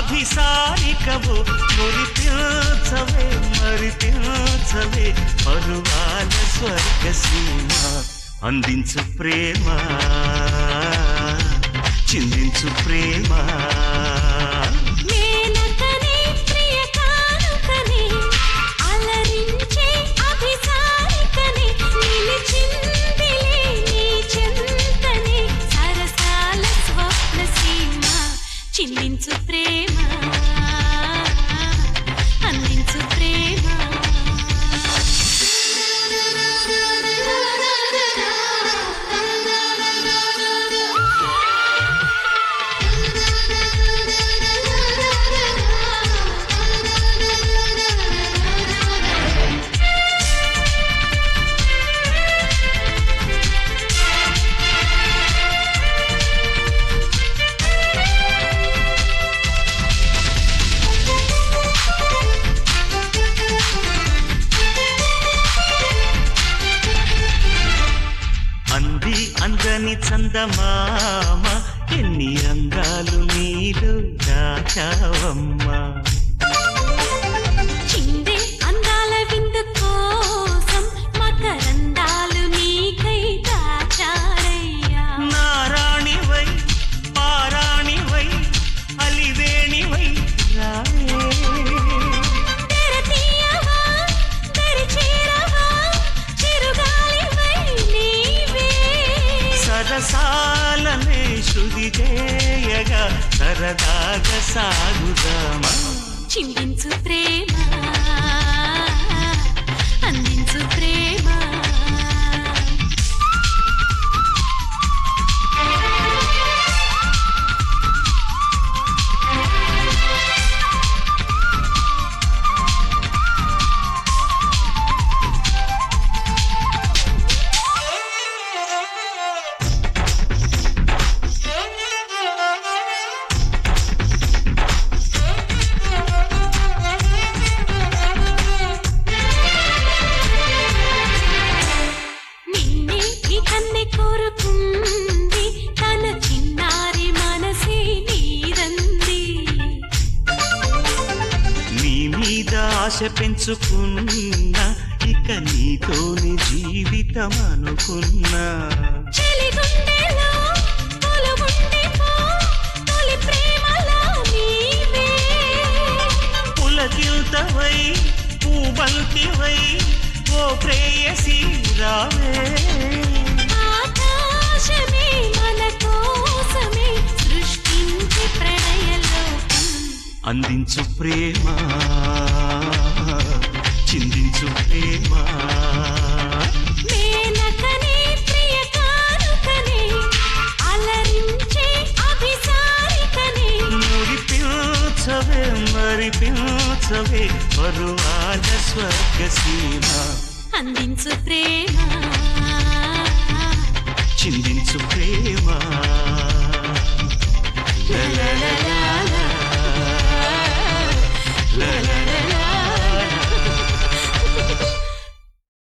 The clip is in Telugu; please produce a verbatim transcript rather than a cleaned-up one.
అభిసారికవు మురిపించవే మరిపించవే పరువాల స్వర్గ సీమ అందించు ప్రేమ చిందించు ప్రేమ చిందించు ప్రేమ అందించు ప్రేమ అందని చందమామ ఎన్ని అందాలు నీలో దాచావమ్మా చిందే అందాల విందు కోసం మకరందాలు నీకై దాచారయ్యా నారాణివై పారాణివై అలివేణివై రావే తెరతీయవా తెరిచేరవా చిరుగాలివై నీవే సరసాలనే శృతి చేయగా సరదాగా సాగుదామా చిందించు ప్రేమ అందించు ప్రేమ కోరుకుంది తన చిన్నారి మనసే నీరంది నీ మీద ఆశ పెంచుకున్నా ఇక నీతోని జీవితం అనుకున్నా చెలిగుండెలో కొలువుండిపో తొలి ప్రేమలో నీవే పులకింతవై పూబంతివై ఓ ప్రేయసి రావే ఆకాశమే మన కోసమే సృష్టించి ప్రణయలోకం అందించు ప్రేమ చిందించు ప్రేమ మేనకనే ప్రియ కానుకనే అలరించే అభిసారికనే మురిపించవే మరిపించవే పరువాల స్వర్గ సీమ అందించు ప్రేమ చిందించు ప్రేమ లా లా లా లా